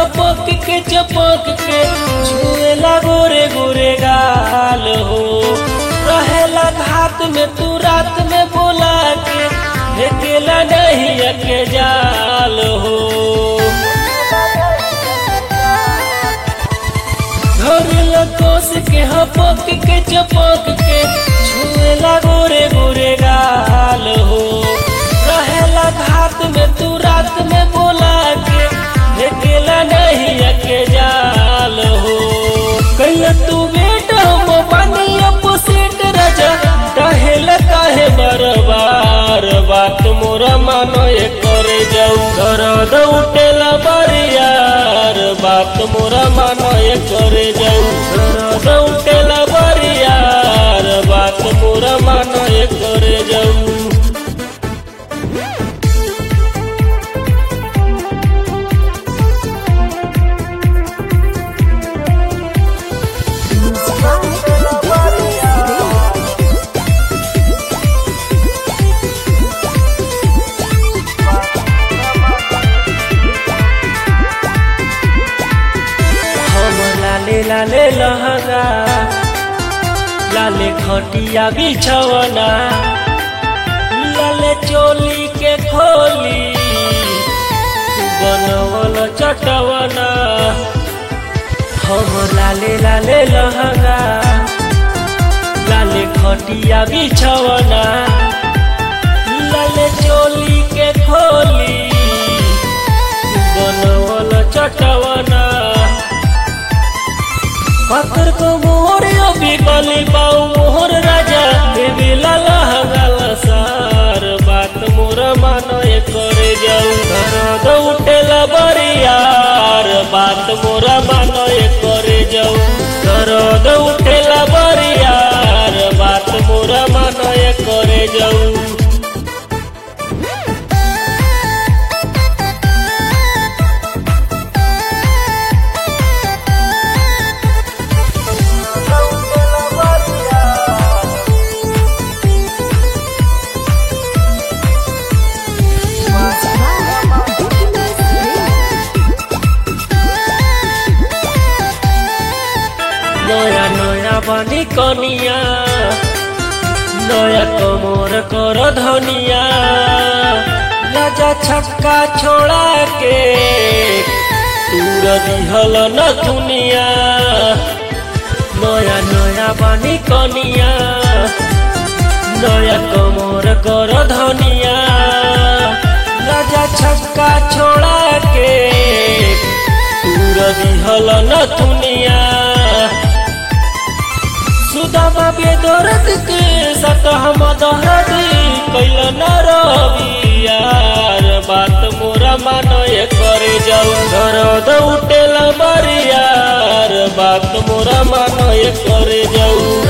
हपक के चपक के छुएला गोरे गोरे गाल हो। रहेला घात में तू रात में बोला के फेंकेला नहीं के जाल हो। धरेला कोस के हपक के चपक के छुएला गोरे गोरे गाल हो। रहेला घात में तू रात में बोला के फेंकेला नहीं के जाल हो। कहिया तू बेटा हम पानी अपोजिट राजा कहेला काहे बरबार बात मोरा मानो ये करे जाऊ दर्द उठेला बरियार बात मोरा मानो ये करे जाऊ दर्द उठेला बरियार बात मोरा मानो ये करे जाऊ। लाले लहंगा लाले खटिया बिछवना लाले चोली के खोली बनवल चटवना। हम लाले लाले लहंगा लाले खटिया बिछवना लाले चोली के खोली बनवल चटवना। पत्थर को मोहर अभी गली पाऊ मोहर राजा देवी लाला हंगाला सार बात मोरा मानो ये करे जाऊ दर्द उठेला बरियार बात मोरा मानो ये करे जाऊ दर्द उठेला बरियार बात मोरा मानो ये करे जाऊ। नया नया बनी कनिया नया कमर कर धनिया राजा छक्का छोड़ा के तूर दिहल न दुनिया। नया नया बनी कनिया नया कमर कर धनिया राजा छक्का छोड़ा के तूर दिहल न दुनिया। सुदामा बेदर्द के साथ हम दर्द कैल न रबियार बात मोरा मानो ये करे जाऊ दर्द उठेला बरियार बात मोरा मानो ये करे जाऊ